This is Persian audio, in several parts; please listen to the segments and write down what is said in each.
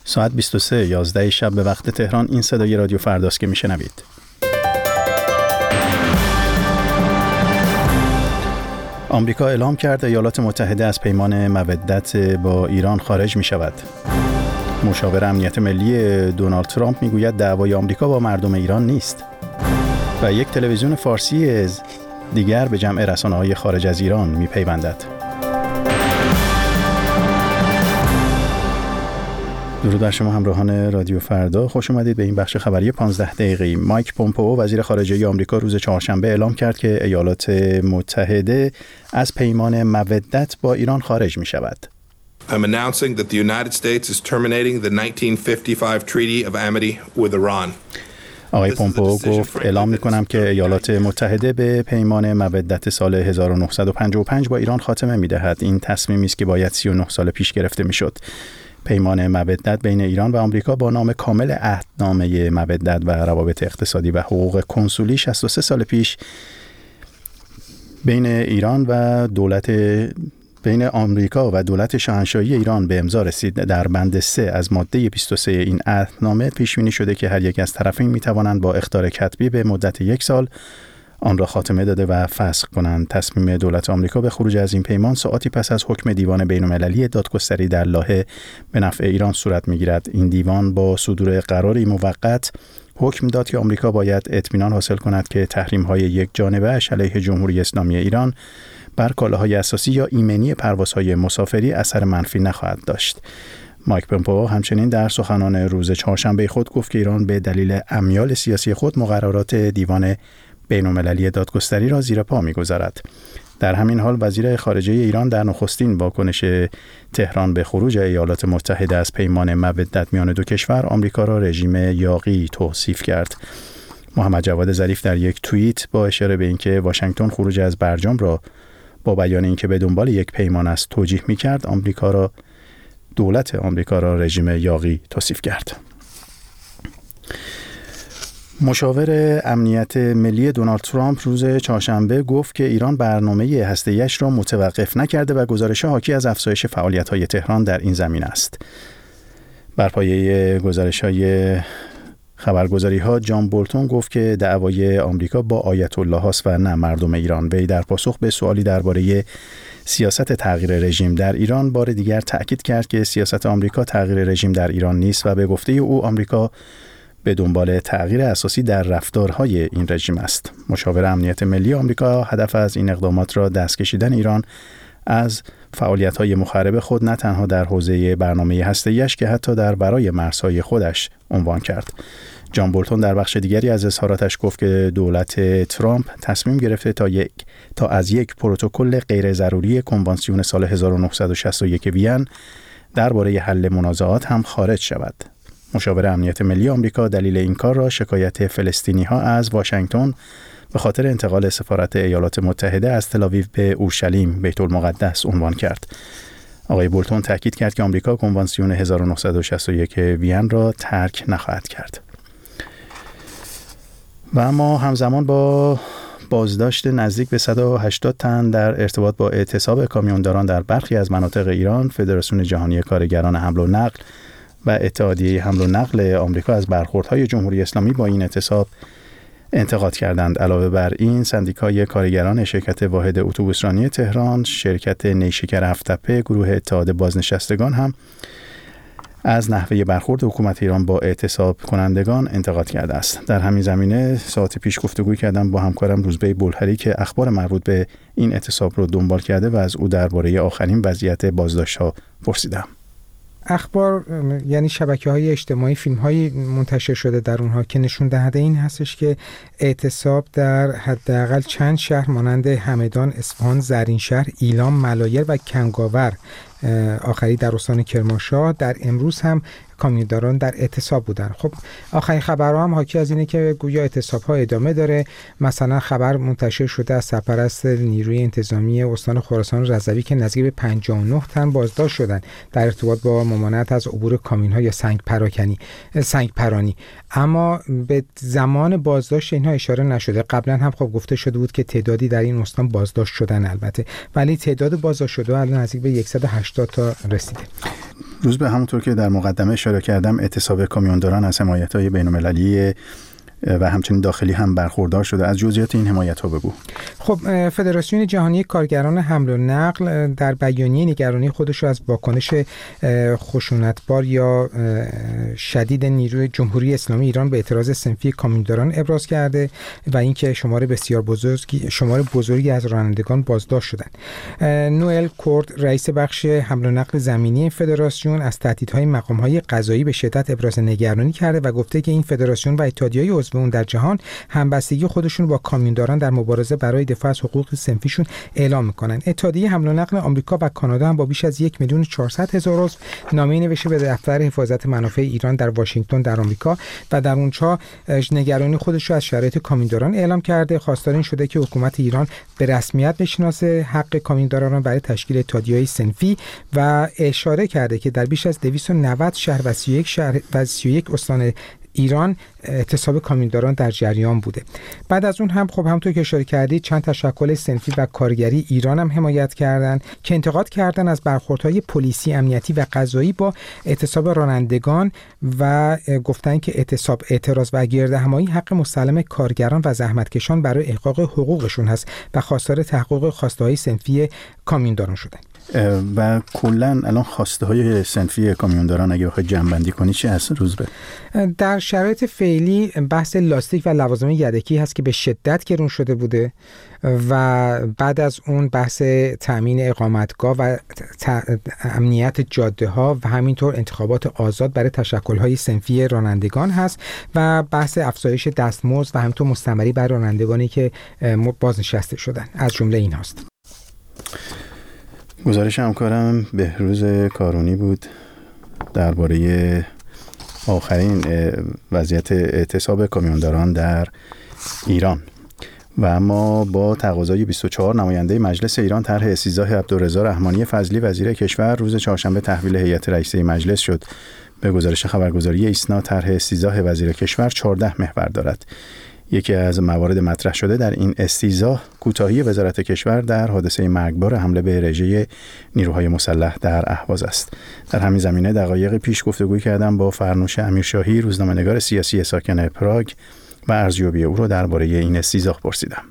ساعت 23:11 شب به وقت تهران. این صدای رادیو فرداست که میشنوید. آمریکا اعلام کرد ایالات متحده از پیمان مودت با ایران خارج می شود. مشاور امنیت ملی دونالد ترامپ می گوید دعوای آمریکا با مردم ایران نیست. و یک تلویزیون فارسی دیگر به جمع رسانه‌های خارج از ایران می پیوندد. درود بر شما همراهان رادیو فردا، خوش اومدید به این بخش خبری 15 دقیقه‌ای. مایک پومپئو وزیر خارجه آمریکا روز چهارشنبه اعلام کرد که ایالات متحده از پیمان مودت با ایران خارج می شود. I'm announcing that the United States is terminating the 1955 Treaty of Amity with Iran. آقای پومپئو گفت اعلام می‌کنم که ایالات متحده به پیمان مودت سال 1955 با ایران خاتمه می‌دهد. این تصمیمی است که باید 39 سال پیش گرفته می‌شد. پیمان مودت بین ایران و آمریکا با نام کامل عهدنامه مودت و روابط اقتصادی و حقوق کنسولی 63 سال پیش بین آمریکا و دولت شاهنشاهی ایران به امضا رسید. در بند 3 از ماده 23 این عهدنامه پیش بینی شده که هر یک از طرفین می‌توانند با اخطار کتبی به مدت 1 سال آن را خاتمه داده و فسخ کنند. تصمیم دولت آمریکا به خروج از این پیمان ساعاتی پس از حکم دیوان بین‌المللی دادگستری در لاهه به نفع ایران صورت می‌گیرد. این دیوان با صدور قراری موقت حکم داد که آمریکا باید اطمینان حاصل کند که تحریم‌های یک جانبه علیه جمهوری اسلامی ایران بر کالاهای اساسی یا ایمنی پروازهای مسافری اثر منفی نخواهد داشت. مایک پومپئو همچنین در سخنان روز چهارشنبه خود گفت که ایران به دلیل امیال سیاسی خود مقررات دیوان بین‌المللی دادگستری را زیر پا می‌گذارد. در همین حال وزیر خارجه ایران در نخستین واکنش تهران به خروج ایالات متحده از پیمان مودت میان دو کشور، آمریکا را رژیم یاغی توصیف کرد. محمد جواد ظریف در یک توییت با اشاره به اینکه واشنگتن خروج از برجام را با بیان اینکه به دنبال یک پیمان است توجیه می‌کرد، دولت آمریکا را رژیم یاغی توصیف کرد. مشاور امنیت ملی دونالد ترامپ روز چهارشنبه گفت که ایران برنامه هسته‌ایش را متوقف نکرده و گزارش‌ها حاکی از افزایش فعالیت‌های تهران در این زمینه است. بر پایه خبرگزاری‌ها جان بولتون گفت که دعوای آمریکا با آیت الله است و نه مردم ایران. وی در پاسخ به سوالی درباره سیاست تغییر رژیم در ایران بار دیگر تأکید کرد که سیاست آمریکا تغییر رژیم در ایران نیست و به گفته او آمریکا به دنبال تغییر اساسی در رفتارهای این رژیم است. مشاور امنیت ملی آمریکا هدف از این اقدامات را دست کشیدن ایران از فعالیت‌های مخرب خود نه تنها در حوزه برنامه هسته‌ایش که حتی در برای مرزهای خودش عنوان کرد. جان بولتون در بخش دیگری از اظهاراتش گفت که دولت ترامپ تصمیم گرفته تا از یک پروتکل غیر ضروری کنوانسیون سال 1961 وین درباره حل منازعات هم خارج شود. مشاور امنیت ملی آمریکا دلیل این کار را شکایت فلسطینی‌ها از واشنگتن به خاطر انتقال سفارت ایالات متحده از تل‌آویو به اورشلیم بیت المقدس عنوان کرد. آقای بولتون تاکید کرد که آمریکا کنوانسیون 1961 وین را ترک نخواهد کرد. و اما همزمان با بازداشت نزدیک به 180 تن در ارتباط با اعتصاب کامیونداران در برخی از مناطق ایران، فدراسیون جهانی کارگران حمل و نقل و اتحادیه حمل و نقل آمریکا از برخوردهای جمهوری اسلامی با این اعتصاب انتقاد کردند. علاوه بر این، سندیکای کارگران شرکت واحد اتوبوسرانی تهران، شرکت نیشکر هفت‌تپه، گروه اتحاد بازنشستگان هم از نحوه برخورد حکومت ایران با اعتصاب کنندگان انتقاد کرده است. در همین زمینه ساعت پیش گفتگو کردم با همکارم روزبه بلهری که اخبار مربوط به این اعتصاب رو دنبال کرده و از او درباره آخرین وضعیت بازداشت‌ها پرسیدم. اخبار یعنی شبکه‌های اجتماعی فیلم‌هایی منتشر شده در اونها که نشون دهنده این هستش که اعتصاب در حداقل چند شهر مانند همدان، اصفهان، زرینشهر، ایلام، ملایر و کنگاور آخری در استان کرمانشاه در امروز هم کامیونداران در اعتصاب بودن. خب آخرین خبرها هم حاکی از اینه که گویا اعتصاب‌ها ادامه داره. مثلا خبر منتشر شده از سرپرست نیروی انتظامی استان خراسان رضوی که نزدیک به 59 تن بازداشت شدن در ارتباط با ممانعت از عبور کامیون‌ها یا سنگ پرانی. اما به زمان بازداشت اینها اشاره نشده. قبلا هم خب گفته شده بود که تعدادی در این استان بازداشت شدن البته، ولی تعداد بازداشت شده الان نزدیک به 180 80 تا رسیده. روز به همونطور که در مقدمه اشاره کردم، اعتصاب کامیونداران از حمایت‌های بین‌المللی و همچنین داخلی هم برخوردار شده. از جزئیات این حمایت‌ها بگو. خب فدراسیون جهانی کارگران حمل و نقل در بیانیه نگرانی خودش رو از واکنش خشونتبار یا شدید نیروی جمهوری اسلامی ایران به اعتراض صنفی کامیونداران ابراز کرده و اینکه شمار بزرگی از رانندگان بازداشت شدند. نوئل کورد رئیس بخش حمل و نقل زمینی فدراسیون از تهدیدهای مقام‌های قضایی به شدت ابراز نگرانی کرده و گفته که این فدراسیون و اتحادیه‌های عضو اون در جهان همبستگی خودشون با کامیونداران در مبارزه برای دفاع از حقوق صنفیشون اعلام میکنن. اتحادیه حمل و نقل آمریکا و کانادا هم با بیش از 1,400,000 عضو نامه‌ای نوشته به دفتر حفاظت منافع ایران در واشنگتن در آمریکا و در اونجا نگرانی خودش رو از شرایط کامیونداران اعلام کرده. خواستار این شده که حکومت ایران به رسمیت بشناسه حق کامیونداران برای تشکیل اتحادیه‌های صنفی و اشاره کرده که در بیش از 290 شهر و 31 استان ایران اعتصاب کامیونداران در جریان بوده. بعد از اون هم خب همونطور که اشاره کردید چند تشکل صنفی و کارگری ایران هم حمایت کردند که انتقاد کردن از برخوردهای پلیسی، امنیتی و قضایی با اعتصاب رانندگان و گفتن که اعتراض و گردهمایی حق مسلم کارگران و زحمتکشان برای احقاق حقوقشون هست و خواستار تحقق خواسته‌های صنفی کامیونداران شدن. و کلا الان خواسته های صنفی کامیونداران اگه بخوای جمع‌بندی کنی چی هست روز به؟ در شرایط فعلی بحث لاستیک و لوازم یدکی هست که به شدت گرون شده بوده و بعد از اون بحث تأمین اقامتگاه و امنیت جاده ها و همینطور انتخابات آزاد برای تشکل های صنفی رانندگان هست و بحث افزایش دستمزد و همینطور مستمری برای رانندگانی که بازنشسته شدن از جمله این هست. گزارش همکارم بهروز کارونی بود درباره آخرین وضعیت اعتصاب کامیونداران در ایران. و اما با تقاضای 24 نماینده مجلس ایران طرح استیضاح عبدالرضا رحمانی فضلی وزیر کشور روز چهارشنبه تحویل هیئت رئیسه مجلس شد. به گزارش خبرگزاری ایسنا طرح استیضاح وزیر کشور 14 محور دارد. یکی از موارد مطرح شده در این استیضاح کوتاهی وزارت کشور در حادثه مرگبار حمله به رژه نیروهای مسلح در اهواز است. در همین زمینه دقایق پیش گفتگوی کردم با فرنوش امیرشاهی، روزنامه‌نگار سیاسی ساکن پراگ و ارزیابی او را درباره این استیضاح پرسیدم.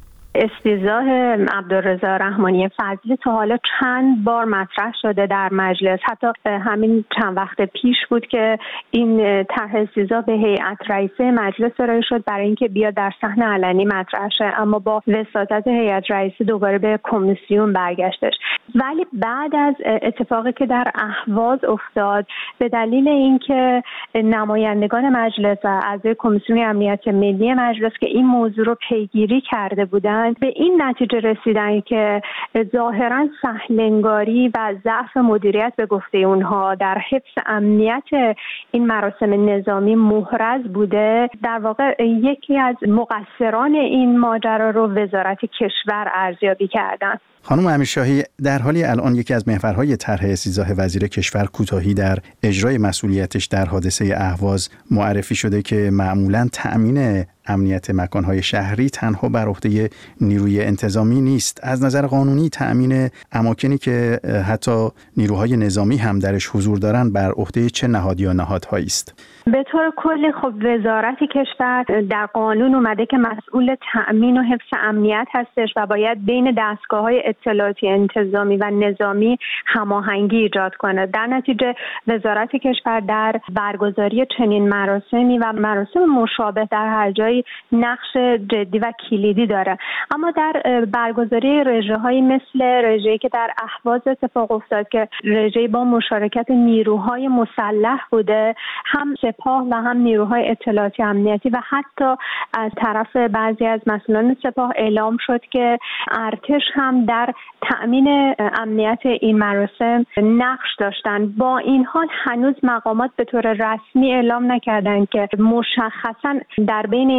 استیضاح عبدالرضا رحمانی فضلی تا حالا چند بار مطرح شده در مجلس. حتی همین چند وقت پیش بود که این طرح استیضاح به هیئت رئیسه مجلس ارائه شد برای اینکه بیاد در صحنه علنی مطرح شه، اما با وساطت هیئت رئیسه دوباره به کمیسیون برگشتش. ولی بعد از اتفاقی که در اهواز افتاد، به دلیل اینکه نمایندگان مجلس و اعضای کمیسیون امنیت ملی مجلس که این موضوع رو پیگیری کرده بودند، به این نتیجه رسیدن که ظاهراً سهل‌انگاری و ضعف مدیریت به گفته اونها در حفظ امنیت این مراسم نظامی محرز بوده. در واقع یکی از مقصران این ماجرا رو وزارت کشور ارزیابی کردن. خانم امیرشاهی، در حالی الان یکی از محورهای طرح استیضاح وزیر کشور کوتاهی در اجرای مسئولیتش در حادثه اهواز معرفی شده که معمولاً تأمین امنیت مکانهای شهری تنها بر عهده نیروی انتظامی نیست. از نظر قانونی تأمین اماکنی که حتی نیروهای نظامی هم درش حضور دارن بر عهده چه نهاد یا نهادهایی است؟ به طور کلی خب وزارت کشور در قانون اومده که مسئول تأمین و حفظ امنیت هستش و باید بین دستگاه‌های اطلاعاتی انتظامی و نظامی هماهنگی ایجاد کنه. در نتیجه وزارت کشور در برگزاری چنین مراسمی و مراسم مشابه در هر جایی نقش جدی و کلیدی داره. اما در برگزاری رژه‌هایی مثل رژه‌ای که در اهواز اتفاق افتاد که رژه‌ای با مشارکت نیروهای مسلح بوده، هم سپاه و هم نیروهای اطلاعاتی امنیتی و حتی از طرف بعضی از مسئولان سپاه اعلام شد که ارتش هم در تأمین امنیت این مراسم نقش داشتن. با این حال هنوز مقامات به طور رسمی اعلام نکردند که مشخصاً در بین این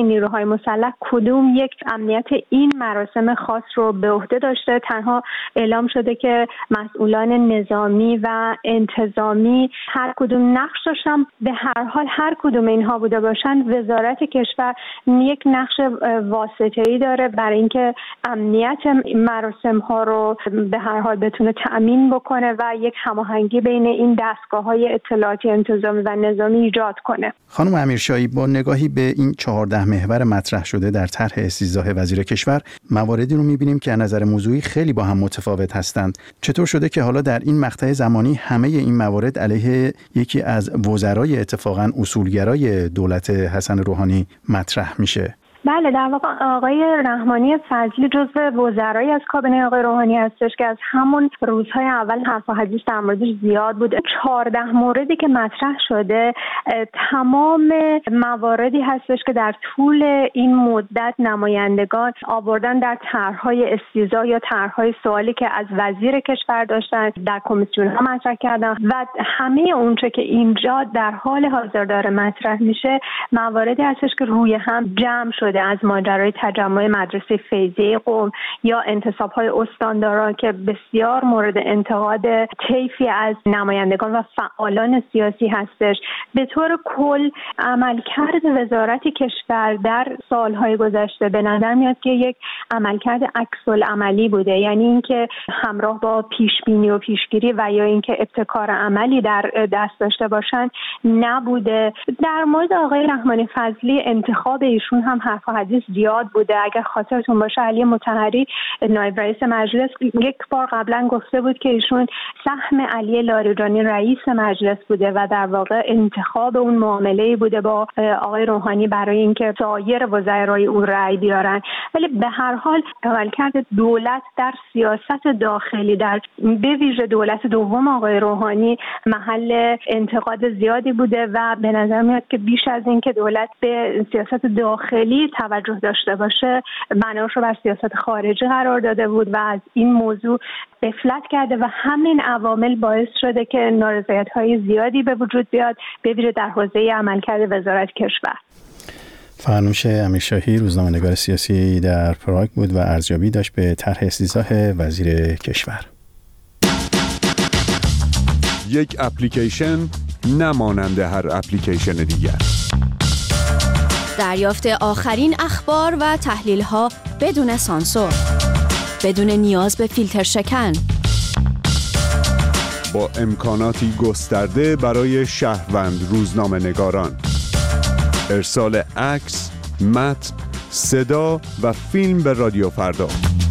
نیروهای مسلح کدوم یک امنیت این مراسم خاص رو به عهده داشته. تنها اعلام شده که مسئولان نظامی و انتظامی هر کدوم نقش داشتن. به هر حال هر کدوم اینها بوده باشن، وزارت کشور یک نقش واسطه‌ای داره برای اینکه امنیت مراسم ها رو به هر حال بتونه تأمین بکنه و یک هماهنگی بین این دستگاه‌های اطلاعاتی انتظامی و نظامی ایجاد کنه. خانم امیرشاهی، با نگاهی به این 14 محور مطرح شده در طرح استیضاح وزیر کشور، مواردی رو می‌بینیم که از نظر موضوعی خیلی با هم متفاوت هستند. چطور شده که حالا در این مقطع زمانی همه این موارد علیه یکی از وزرای اتفاقاً اصولگرای دولت حسن روحانی مطرح میشه؟ بله، در واقع آقای رحمانی فضلی جزو وزرایی از کابینه آقای روحانی هستش که از همون روزهای اول حرف و حدیث در موردش زیاد بوده. 14 موردی که مطرح شده تمام مواردی هستش که در طول این مدت نمایندگان آوردن در طرح‌های استیضاح یا طرح‌های سوالی که از وزیر کشور داشتن در کمیسیون‌ها مطرح کردن و همه اونچه که اینجا در حال حاضر داره مطرح میشه مواردی هستش که روی هم جمع شده، از ماجرای تجمع مدرسه فیضیه قم یا انتصاب‌های استانداران که بسیار مورد انتقاد طیفی از نمایندگان و فعالان سیاسی هستش. به طور کل عملکرد وزارت کشور در سالهای گذشته به نظر میاد که یک عملکرد عکس‌العملی بوده، یعنی اینکه همراه با پیشبینی و پیشگیری و یا اینکه ابتکار عملی در دست داشته باشن نبوده. در مورد آقای رحمانی فضلی انتخاب ایشون هم حرف و حدیث زیاد بوده. اگر خاطرتون باشه علی مطهری نایب رئیس مجلس یک بار قبلا گفته بود که ایشون سهم علی لاریجانی رئیس مجلس بوده و در واقع انتخاب اون معامله‌ای بوده با آقای روحانی برای اینکه سایر وزرای او رأی بیارن. ولی به هر حال عملکرد دولت در سیاست داخلی در به ویژه دولت دوم آقای روحانی محل انتقاد زیادی بوده و به نظر میاد که بیش از این که دولت به سیاست داخلی توجه داشته باشه بناش رو بر سیاست خارجی قرار داده بود و از این موضوع غفلت کرده و همین عوامل باعث شده که نارضایت‌های زیادی به وجود بیاد، به ویژه در حوزه عملکرد وزارت کشور. فرنوش امیرشاهی روزنامه‌نگار سیاسی در پراگ بود و ارزیابی داشت به طرح استیضاح وزیر کشور. یک اپلیکیشن نمانند هر اپلیکیشن دیگر. دریافت آخرین اخبار و تحلیل‌ها بدون سانسور، بدون نیاز به فیلتر شکن، با امکاناتی گسترده برای شهروند روزنامه‌نگاران، ارسال عکس، متن، صدا و فیلم به رادیو فردا.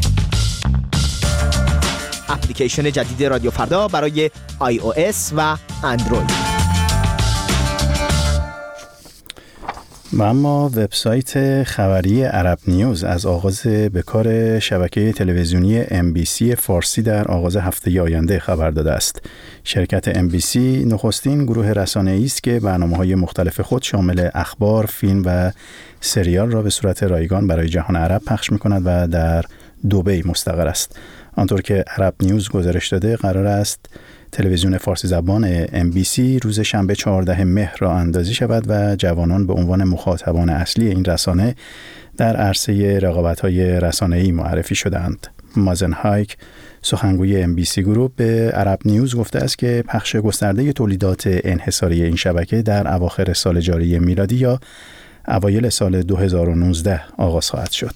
اپلیکیشن جدید رادیو فردا برای iOS و اندروید. و اما وبسایت خبری عرب نیوز از آغاز به کار شبکه تلویزیونی MBC فارسی در آغاز هفته آینده خبر داده است. شرکت MBC نخستین گروه رسانه‌ای است که برنامه‌های مختلف خود شامل اخبار، فیلم و سریال را به صورت رایگان برای جهان عرب پخش می‌کند و در دبی مستقر است. آنطور که عرب نیوز گزارش داده، قرار است تلویزیون فارسی زبان MBC روز شنبه 14 مهر راه اندازی شود و جوانان به عنوان مخاطبان اصلی این رسانه در عرصه رقابت‌های رسانه‌ای معرفی شدند. مازن هایک، سخنگوی MBC گروپ، به عرب نیوز گفته است که پخش گسترده تولیدات انحصاری این شبکه در اواخر سال جاری میلادی یا اوایل سال 2019 آغاز خواهد شد.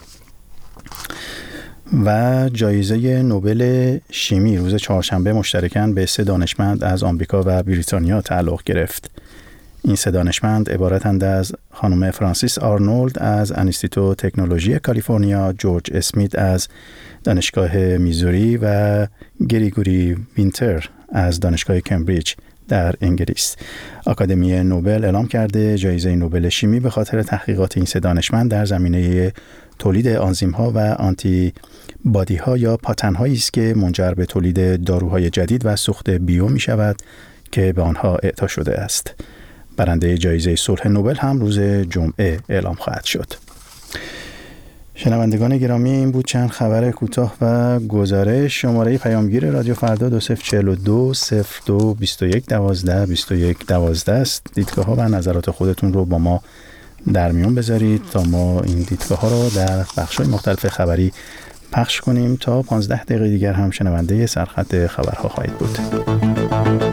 و جایزه نوبل شیمی روز چهارشنبه مشترکاً به 3 دانشمند از آمریکا و بریتانیا تعلق گرفت. این 3 دانشمند عبارتند از خانم فرانسیس آرنولد از انستیتو تکنولوژی کالیفرنیا، جورج اسمیت از دانشگاه میزوری و گریگوری وینتر از دانشگاه کمبریج در انگلیس. آکادمی نوبل اعلام کرده جایزه نوبل شیمی به خاطر تحقیقات این 3 دانشمند در زمینه تولید آنزیم‌ها و آنتی بادی‌ها یا پاتن‌هایی است که منجر به تولید داروهای جدید و سوخت بیو می‌شود که به آنها اعطا شده است. برنده جایزه صلح نوبل هم روز جمعه اعلام خواهد شد. شنوندگان گرامی، این بود چند خبر کوتاه و گزارش. شماره پیامگیر رادیو فردا 2042 02 21 12 21 12 است. دیدگاه‌ها و نظرات خودتون رو با ما در میون بذارید تا ما این دیدگاه ها رو در بخش‌های مختلف خبری پخش کنیم. تا 15 دقیقه دیگر هم شنونده سرخط خبرها خواهید بود.